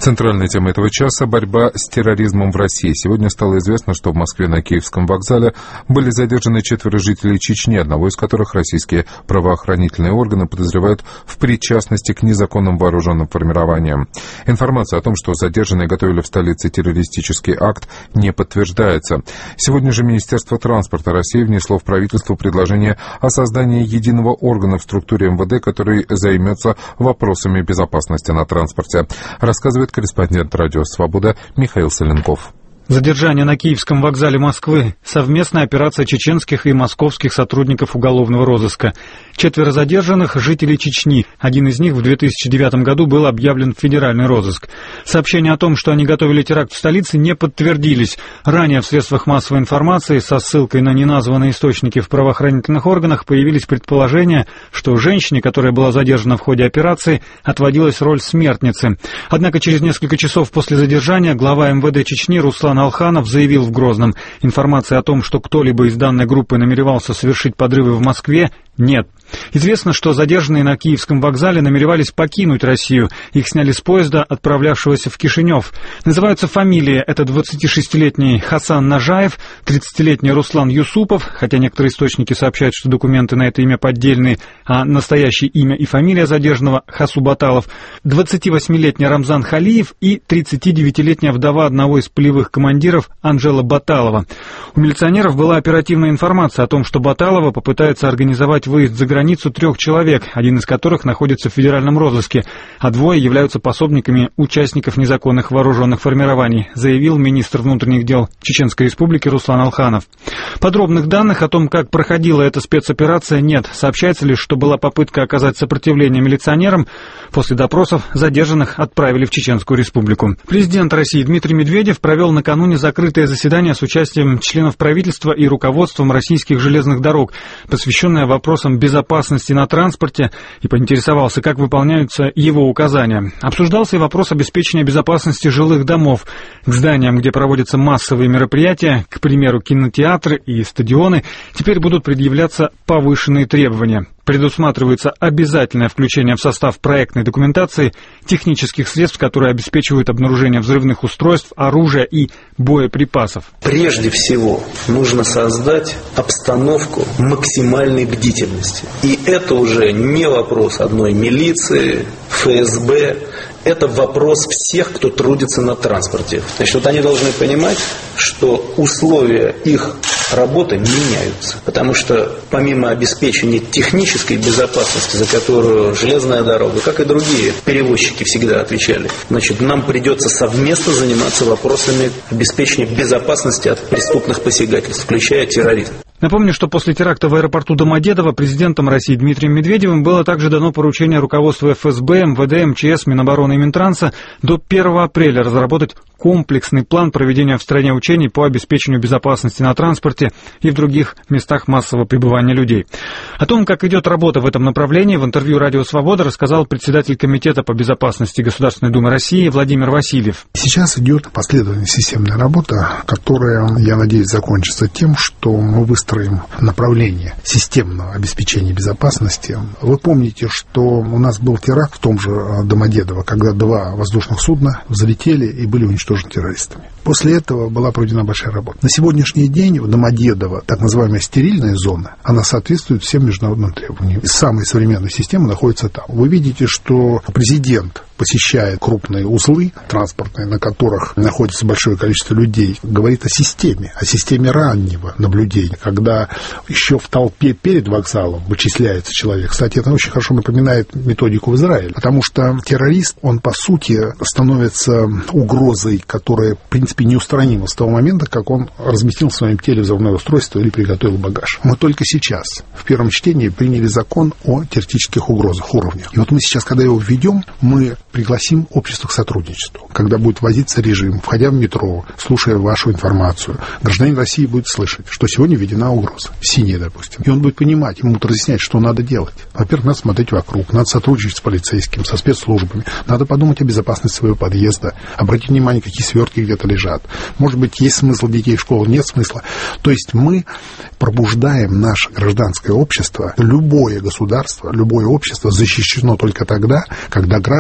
Центральной темой этого часа – борьба с терроризмом в России. Сегодня стало известно, что в Москве на Киевском вокзале были задержаны 4 жителей Чечни, одного из которых российские правоохранительные органы подозревают в причастности к незаконным вооруженным формированиям. Информация о том, что задержанные готовили в столице террористический акт, не подтверждается. Сегодня же Министерство транспорта России внесло в правительство предложение о создании единого органа в структуре МВД, который займется вопросами безопасности на транспорте. Рассказывает корреспондент «Радио Свобода» Михаил Соленков. Задержание на Киевском вокзале Москвы – совместная операция чеченских и московских сотрудников уголовного розыска. 4 задержанных – жители Чечни. Один из них в 2009 году был объявлен в федеральный розыск. Сообщения о том, что они готовили теракт в столице, не подтвердились. Ранее в средствах массовой информации со ссылкой на неназванные источники в правоохранительных органах появились предположения, что женщине, которая была задержана в ходе операции, отводилась роль смертницы. Однако через несколько часов после задержания глава МВД Чечни Руслан Алханов заявил в Грозном: информации о том, что кто-либо из данной группы намеревался совершить подрывы в Москве, нет. Известно, что задержанные на Киевском вокзале намеревались покинуть Россию. Их сняли с поезда, отправлявшегося в Кишинев. Называются фамилии. Это 26-летний Хасан Нажаев, 30-летний Руслан Юсупов, хотя некоторые источники сообщают, что документы на это имя поддельные, а настоящее имя и фамилия задержанного Хасу Баталов, 28-летний Рамзан Халиев и 39-летняя вдова одного из полевых командиров Анжела Баталова. У милиционеров была оперативная информация о том, что Баталова попытается организовать выезд за границу 3 человек, один из которых находится в федеральном розыске, а 2 являются пособниками участников незаконных вооруженных формирований, заявил министр внутренних дел Чеченской Республики Руслан Алханов. Подробных данных о том, как проходила эта спецоперация, нет. Сообщается лишь, что была попытка оказать сопротивление милиционерам. После допросов задержанных отправили в Чеченскую Республику. Президент России Дмитрий Медведев провел накануне закрытое заседание с участием членов правительства и руководством российских железных дорог, посвященное вопросам безопасности на транспорте, и поинтересовался, как выполняются его указания. Обсуждался и вопрос обеспечения безопасности жилых домов. К зданиям, где проводятся массовые мероприятия, к примеру, кинотеатры и стадионы, теперь будут предъявляться повышенные требования. Предусматривается обязательное включение в состав проектной документации технических средств, которые обеспечивают обнаружение взрывных устройств, оружия и боеприпасов. Прежде всего нужно создать обстановку максимальной бдительности. И это уже не вопрос одной милиции, ФСБ. Это вопрос всех, кто трудится на транспорте. Значит, вот они должны понимать, что условия их работы меняются. Потому что помимо обеспечения технической безопасности, за которую железная дорога, как и другие перевозчики всегда отвечали, значит, нам придется совместно заниматься вопросами обеспечения безопасности от преступных посягательств, включая терроризм. Напомню, что после теракта в аэропорту Домодедово президентом России Дмитрием Медведевым было также дано поручение руководству ФСБ, МВД, МЧС, Минобороны и Минтранса до 1 апреля разработать комплексный план проведения в стране учений по обеспечению безопасности на транспорте и в других местах массового пребывания людей. О том, как идет работа в этом направлении, в интервью «Радио Свобода» рассказал председатель Комитета по безопасности Государственной Думы России Владимир Васильев. Сейчас идет последовательная системная работа, которая, я надеюсь, закончится тем, что мы выстроим направление системного обеспечения безопасности. Вы помните, что у нас был теракт в том же Домодедово, когда 2 воздушных судна взлетели и были уничтожены террористами. После этого была проведена большая работа. На сегодняшний день в Домодедово, так называемая стерильная зона, она соответствует всем международным требованиям. И самые современные системы находятся там. Вы видите, что президент посещает крупные узлы транспортные, на которых находится большое количество людей, говорит о системе раннего наблюдения, когда еще в толпе перед вокзалом вычисляется человек. Кстати, это очень хорошо напоминает методику в Израиле, потому что террорист, он по сути становится угрозой, которая, в принципе, неустранима с того момента, как он разместил в своем теле взрывное устройство или приготовил багаж. Мы только сейчас, в первом чтении, приняли закон о теоретических угрозах уровня. И вот мы сейчас, когда его введем, мы пригласим общество к сотрудничеству. Когда будет вводиться режим, входя в метро, слушая вашу информацию, гражданин России будет слышать, что сегодня введена угроза, синяя, допустим. И он будет понимать, ему будут разъяснять, что надо делать. Во-первых, надо смотреть вокруг, надо сотрудничать с полицейским, со спецслужбами, надо подумать о безопасности своего подъезда, обратить внимание, какие свертки где-то лежат. Может быть, есть смысл детей в школу, нет смысла. То есть мы пробуждаем наше гражданское общество. Любое государство, любое общество защищено только тогда, когда граждане воспринимают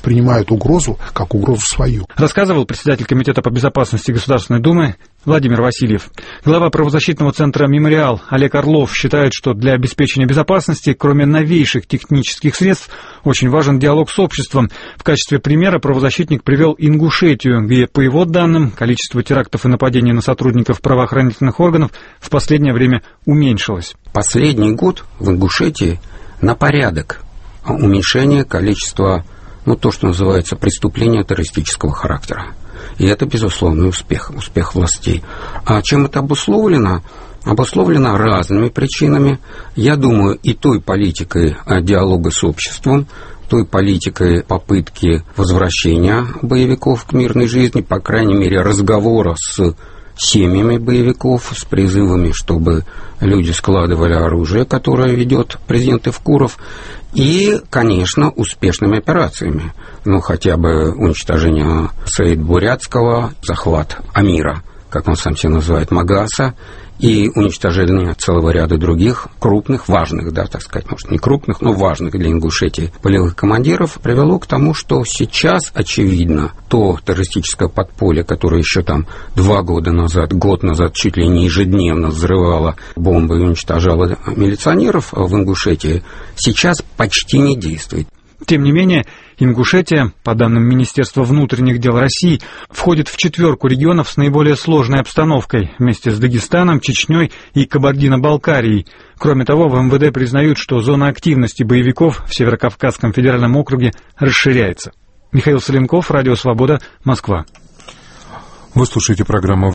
воспринимают угрозу как угрозу свою. Рассказывал председатель Комитета по безопасности Государственной Думы Владимир Васильев. Глава правозащитного центра «Мемориал» Олег Орлов считает, что для обеспечения безопасности, кроме новейших технических средств, очень важен диалог с обществом. В качестве примера правозащитник привел Ингушетию, где, по его данным, количество терактов и нападений на сотрудников правоохранительных органов в последнее время уменьшилось. Последний год в Ингушетии на порядок уменьшение количества, то, что называется, преступления террористического характера. И это, безусловный успех властей. А чем это обусловлено? Обусловлено разными причинами. Я думаю, и той политикой диалога с обществом, той политикой попытки возвращения боевиков к мирной жизни, по крайней мере, разговора с семьями боевиков, с призывами, чтобы люди складывали оружие, которое ведет президент Евкуров, и, конечно, успешными операциями. Хотя бы уничтожение Саид-Бурятского, захват Амира, как он сам себя называет, Магаса, и уничтожение целого ряда других крупных, важных, может, не крупных, но важных для Ингушетии полевых командиров, привело к тому, что сейчас, очевидно, то террористическое подполье, которое еще год назад чуть ли не ежедневно взрывало бомбы и уничтожало милиционеров в Ингушетии, сейчас почти не действует. Тем не менее, Ингушетия, по данным Министерства внутренних дел России, входит в 4 регионов с наиболее сложной обстановкой, вместе с Дагестаном, Чечней и Кабардино-Балкарией. Кроме того, в МВД признают, что зона активности боевиков в Северокавказском федеральном округе расширяется. Михаил Соленков, Радио Свобода, Москва. Вы слушаете программу